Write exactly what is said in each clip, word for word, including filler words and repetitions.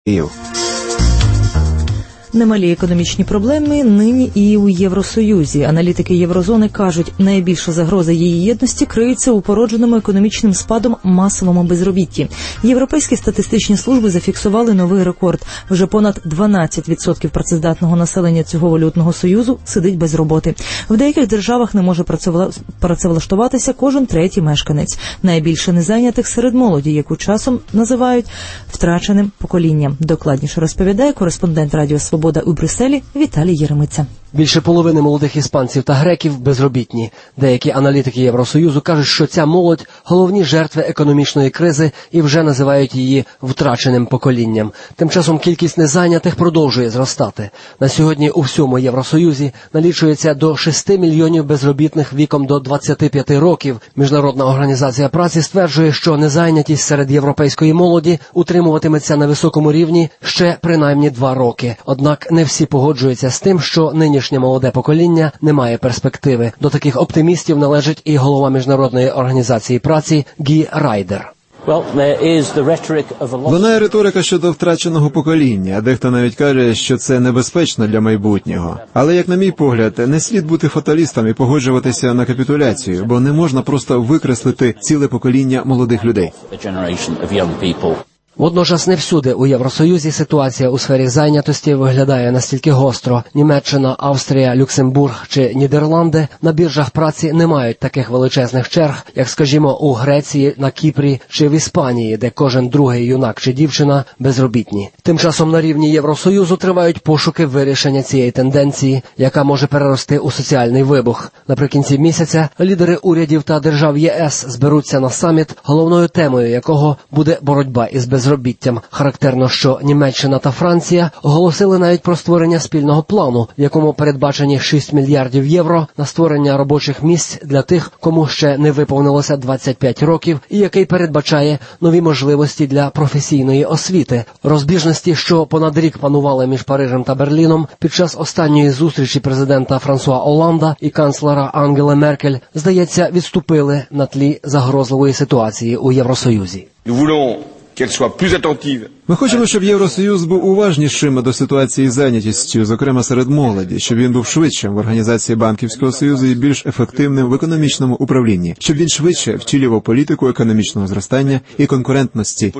Немалі економічні проблеми нині і у Євросоюзі. Аналітики Єврозони кажуть, найбільша загроза її єдності криється у породженому економічним спадом масовому безробітті. Європейські статистичні служби зафіксували новий рекорд. Вже понад дванадцять відсотків працездатного населення цього валютного союзу сидить без роботи. В деяких державах не може працевлаштуватися кожен третій мешканець. Найбільше незайнятих серед молоді, яку часом називають втраченим поколінням. Докладніше розповідає кореспондент Радіо Свобода у Брюсселі Віталій Єремиця. Більше половини молодих іспанців та греків безробітні. Деякі аналітики Євросоюзу кажуть, що ця молодь – головні жертви економічної кризи і вже називають її втраченим поколінням. Тим часом кількість незайнятих продовжує зростати. На сьогодні у всьому Євросоюзі налічується до шести мільйонів безробітних віком до двадцяти п'яти років. Міжнародна організація праці стверджує, що незайнятість серед європейської молоді утримуватиметься на високому рівні ще принаймні два роки. Однак не всі погоджуються з тим, що нині Нинішнє молоде покоління не має перспективи. До таких оптимістів належить і голова Міжнародної організації праці Гі Райдер. Лунає риторика щодо втраченого покоління, а дехто навіть каже, що це небезпечно для майбутнього. Але, як на мій погляд, не слід бути фаталістом і погоджуватися на капітуляцію, бо не можна просто викреслити ціле покоління молодих людей. Водночас не всюди у Євросоюзі ситуація у сфері зайнятості виглядає настільки гостро. Німеччина, Австрія, Люксембург чи Нідерланди на біржах праці не мають таких величезних черг, як, скажімо, у Греції, на Кіпрі чи в Іспанії, де кожен другий юнак чи дівчина безробітні. Тим часом на рівні Євросоюзу тривають пошуки вирішення цієї тенденції, яка може перерости у соціальний вибух. Наприкінці місяця лідери урядів та держав ЄС зберуться на саміт, головною темою якого буде боротьба із безробіттям. Безробіттям. Характерно, що Німеччина та Франція оголосили навіть про створення спільного плану, в якому передбачені шість мільярдів євро на створення робочих місць для тих, кому ще не виповнилося двадцять п'ять років, і який передбачає нові можливості для професійної освіти. Розбіжності, що понад рік панували між Парижем та Берліном, під час останньої зустрічі президента Франсуа Олланда і канцлера Ангели Меркель, здається, відступили на тлі загрозливої ситуації у Євросоюзі. Ми хочемо, щоб Євросоюз був уважнішим до ситуації з зайнятістю, зокрема серед молоді, щоб він був швидшим в організації банківського союзу і більш ефективним в економічному управлінні, щоб він швидше втілював політику економічного зростання і конкурентності.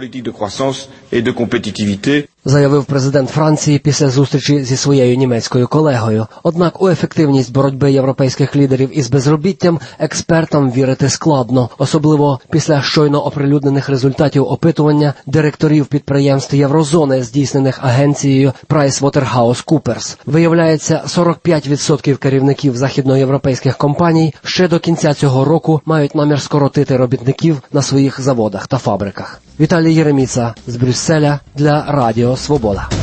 Заявив президент Франції після зустрічі зі своєю німецькою колегою. Однак у ефективність боротьби європейських лідерів із безробіттям експертам вірити складно, особливо після щойно оприлюднених результатів опитування директорів підприємств Єврозони, здійснених агенцією PricewaterhouseCoopers. Виявляється, сорок п'ять відсотків керівників західноєвропейських компаній ще до кінця цього року мають намір скоротити робітників на своїх заводах та фабриках. Віталій Єремиця з Брюсселя для Радіо Свобода.